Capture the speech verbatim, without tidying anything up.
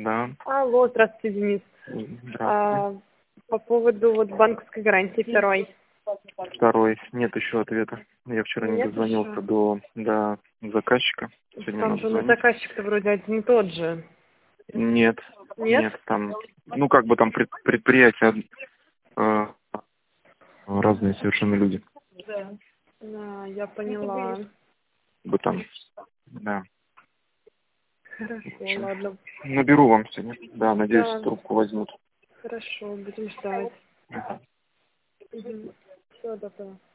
Да. Алло, здравствуйте, Денис. Здравствуйте. А, по поводу вот банковской гарантии второй. Второй. Нет еще ответа. Я вчера не Нет дозвонился еще? до, до заказчика. Сегодня Там надо же ну, звонить. заказчик-то вроде один и тот же. Нет. Нет? Нет, там, ну как бы там пред- предприятия э, разные совершенно люди. Да, я поняла. Как бы там, да. Хорошо, В общем, ладно. наберу вам сегодня. Да, надеюсь, Да, трубку возьмут. хорошо, будем ждать. Ага. Угу. Все, добро.